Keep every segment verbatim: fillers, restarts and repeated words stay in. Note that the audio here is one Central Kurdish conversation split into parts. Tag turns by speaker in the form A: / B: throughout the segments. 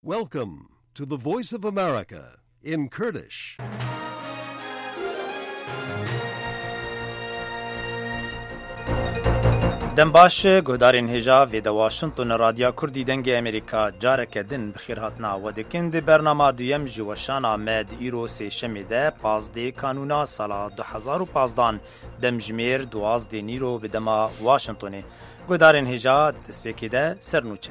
A: Welcome to the Voice of America in Kurdish.
B: دم باش گودارین هجا و د واشنگتن رادیو کردی دنگ امریکا جارک دن بخیر هاتنا و دکند برنامه دویم جوشان آمد ایرو سی شمیده پازده کانونا سال دو هزار و پازده دم جمیر دوازده نیرو بدما واشنگتن گودارین هجا دسپیکیده سرنوچه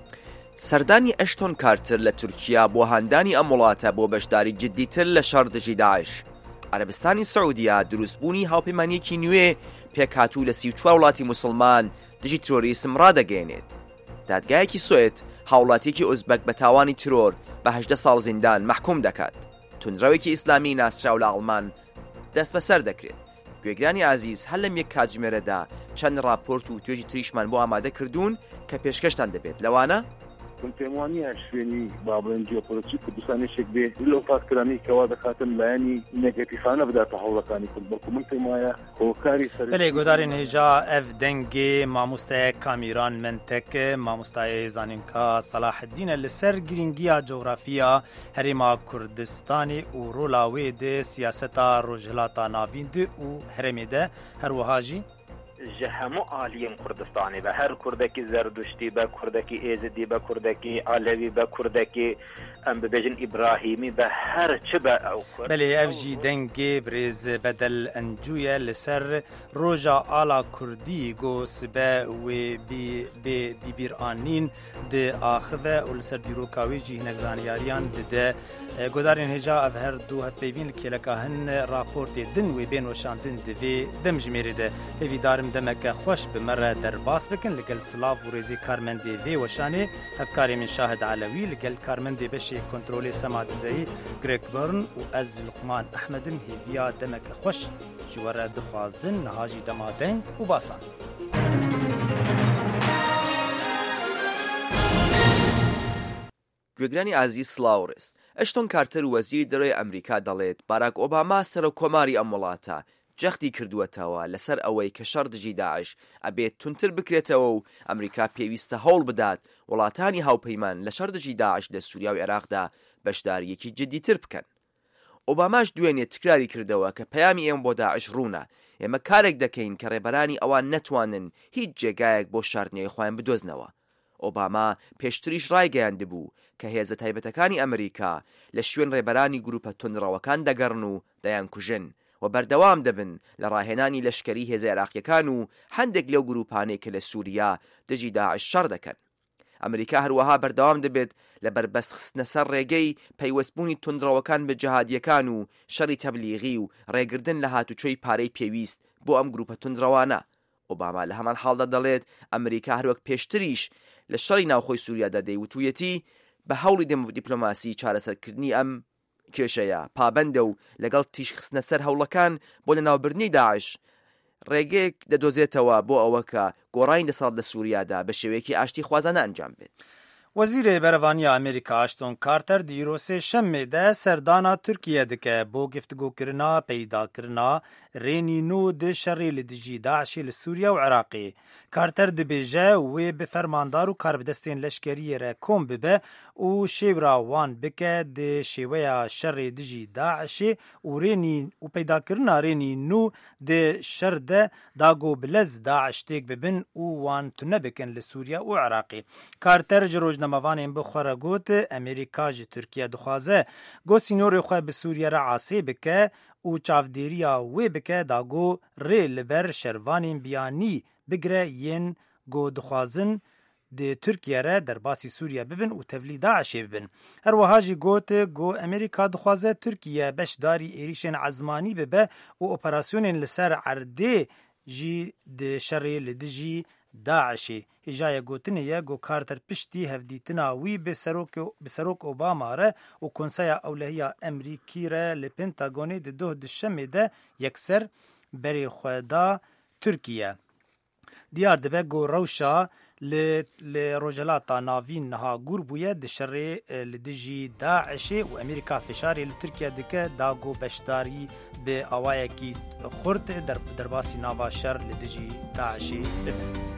C: سەردانی ئەشتۆن کارتر لە تورکیا بۆ هاندانی ئەم وڵاتە بۆ بەشداری جددیتر لە شەڕ دژی داعش. عەرەبستانی سعودیا دروستبوونی هاوپەیمانیەکی نوێ پێکهاتوو لە سی و چوار وڵاتی موسڵمان دژی ترۆریسم ڕادەگەێنێت. دادگایەکی سوێت هاوڵاتیەکی ئوزبەک بە تاوانی ترۆر بە هەژدە ساڵ زیندان مەحکوم دەکات. تونڕەوێکی ئیسلامی ناسراو لە ئەڵمان دەست بەسەر دەکرێت. گوێگرانی عزیز هەر لەم یەک کاتژمێرەدا چەند راپۆرت و توێژی تریشمان بۆ ئامادە کردوون کە پێشکەشتان دەبێت. لەوانە
D: پێموانیە شوێنی بابڵێن جیۆپۆلیتیک کوردستانێشێک بێ لەو تاکرانی کەوا دەکاتن لایەنی نێگەتیفانە بداتە هەوڵەکانی کورد بەڵکو من پێم وایە هۆکاری سەر
B: بەڵێ گۆدارین هێژا ئەف دەنگێ مامۆستایە کامیران منتەک مامۆستایە زانینکە سەلاحەددینە لەسەر گرنگیە جۆگرافیە هەرێما کوردستانی و ڕۆڵاوێ دێ سیاسەتا ڕۆژهەڵاتە ناوین دێ و هەرێمێدە هەروەهاژی
E: ji hemû aliyên Kurdistanê ve her Kurdekî Zerduştî be, Kurdekî Êzidî be, Kurdekî Alevî be, Kurdekî em bibêjin İbrahîmî be, her çi be ew Kurd.
B: Belê ev jî dengê birêz bedel encûye li ser roja ala Kurdî got sibe wê bê bîbîranîn di axive û li ser dîroka wê jî hinek zaniyariyan dide. Godarên hêja ev her du hevpeyvîn li kêleka hin raportê din wê bên weşandin divê demjimêrê de hêvîdarim demeke xweş bi me re derbas bikin li gel silav û rêzê karmendê vê weşanê hevkarê min Şahid Alewî li gel karmendê beşê kontrolê Sema Dizeyî Greg Byrne û ez Luqman Ehmedin hêviya demeke xweş ji we re dixwazin niha jî dema deng û basan.
C: گوێگرانی عزیز سلااوڕست ئەشتۆن کارتر و وەزیری دەرەوەی ئەمریکا دەڵێت باراک ئۆباما سەرۆکۆماری ئەم وڵاتە جەختی کردووەتەوە لەسەر ئەوەی کە شەڕ دژی داعش ئەبێت تونتر بکرێتەوە و ئەمریکا پێویستە هەوڵ بدات وڵاتانی هاوپەیمان لە شەڕ دژی داعش لە سووریا و عێراقدا بەشداریەکی جددیتر بکەن. ئۆباماش دوێنێ تکراری کردەوە کە پەیامی ئێمە بۆ داعش ڕوونە، ئێمە کارێک دەکەین کە ڕێبەرانی ئەوان نەتوانن هیچ جێگایەک بۆ شاردنەوەی خۆیان بدۆزنەوە. ئۆباما پێشتریش ڕایگەیاندبوو کە هێزە تایبەتەکانی ئەمریکا لە شوێن ڕێبەرانی گروپە تونڕەوەکان دەگەڕن و دەیان کوژن و بەردەوام دەبن لە ڕاهێنانی لەشکری هێزە عێراقیەکان و هەندێک لەو گروپانەی کە لە سووریا دژی داعش شەڕ دەکەن. ئەمریکا هەروەها بەردەوام دەبێت لە بربەست خستنە سەر ڕێگەی پەیوەستبوونی تونڕەوەکان بە جەهادیەکان و شەڕی تەبلیغی و ڕێگردن لە هاتوچۆی پارەی پێویست بۆ ئەم گروپە تونڕەوانە. ئۆباما لە هەمان حاڵدا دەڵێت ئەمریکا هەروەک پێشتریش لە شەڕی ناوخۆی سووریادا دەیوتویەتی بە هەوڵی دیپلۆماسی چارەسەرکردنی ئەم کێشەیە پابەندە و لەگەڵ تیش خستنە سەر هەوڵەکان بۆ لەناوبردنی داعش ڕێگەیەک دەدۆزێتەوە بۆ ئەوە کە گۆڕانی دەسەڵات لە سووریادا بە شێوەیەکی ئاشتی خوازانە ئەنجام بێت.
B: وەزیرê berevaniya Amerîka Ashton Carter di îrosê şemê de serdana Tirkiye dike bo geftigokirina peydakirina rênî nû di şerê li dijî Daişê li Sûriya û Iraqê. Carter dibêje wê bi fermandar û karbidestên leşkeriyê re kom bibe û şêwra wan bike di şêweya şerê dijî Daişê û rênî û peydakirina rênî nû di şer de dago bilez Daeş têk bibin û wan tune bikin li Sûriya û Iraqê. Carter ji roj nemavanên bi xwe re got Amerîka ji Tirkiye dixwaze got sînorê xwe bi Sûriye re asê bike û çavdêriya wê bike dago rê li ber şervanên biyanî bigire yên got dixwazin di Tirkiye re derbasî Sûriye bibin û tevlî Daişê bibin. Her wiha jî got got Amerîka dixwaze Tirkiye beşdarî êrişên ezmanî bibe û operasyonên li ser erdê jî di şerê li dijî Daişê. Hêjaya gotinê ye got Carter piştî hevdîtina wî bi serok Obama re û Konseya Ewlehiya Emerîkî re li Pentagonê di doh di şemê de yekser berê xwe da Tirkiye. Diyar dibe got rewşa li rojhelata navîn niha gûr bûye di şerê li dijî Daişê û Amerîka fişarê li Tirkiye dike da got beşdarî bi awayekî xurt derbasî nava şer li dijî Daişê bibin.